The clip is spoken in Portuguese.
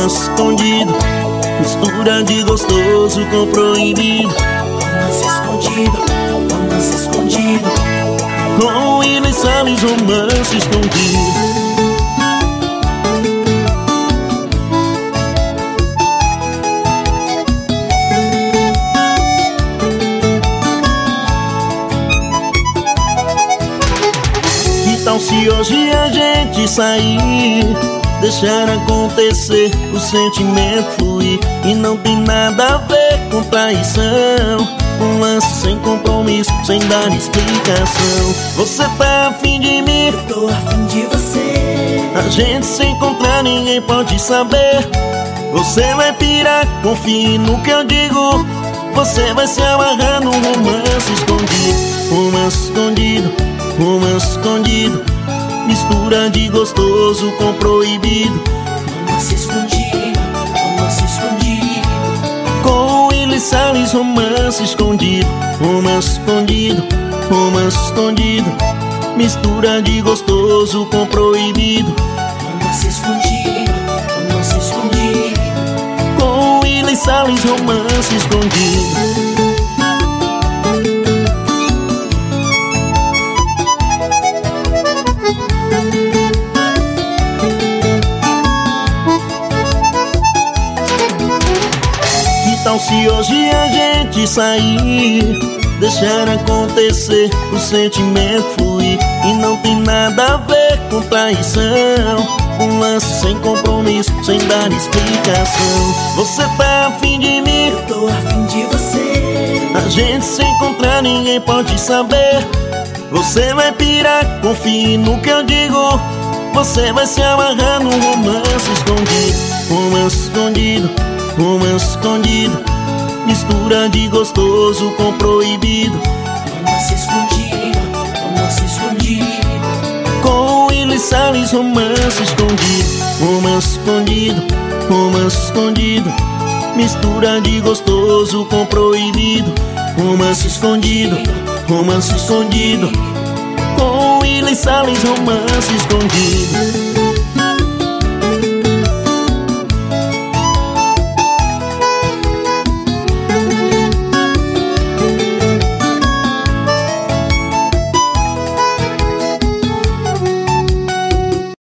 romance escondido, mistura de gostoso com proibido. Romance escondido, romance escondido. Com Willy Salles, romance escondido. Então se hoje a gente sair, deixar acontecer, o sentimento fluir, e não tem nada a ver com traição, um lance sem compromisso, sem dar explicação. Você tá afim de mim, eu tô afim de você. A gente se encontrar ninguém pode saber. Você vai pirar, confie no que eu digo. Você vai se amarrar num romance escondido. Romance escondido, romance escondido, mistura de gostoso com proibido. Romance escondido, romance escondido. Com Willy Salles, romance escondido. Romance escondido, romance escondido, mistura de gostoso com proibido. Romance escondido, romance escondido. Com Willy Salles, romance escondido. Então se hoje a gente sair, deixar acontecer, o sentimento fluir, e não tem nada a ver com traição, um lance sem compromisso, sem dar explicação. Você tá afim de mim, eu tô afim de você. A gente se encontrar ninguém pode saber. Você vai pirar, confie no que eu digo. Você vai se amarrar num romance escondido. Romance escondido, romance escondido, mistura de gostoso com proibido. Romance escondido, romance escondido. Com Willy Salles, romance escondido. Romance escondido, romance escondido, mistura de gostoso com proibido. Romance escondido, romance escondido. Com Willy Salles, romance escondido.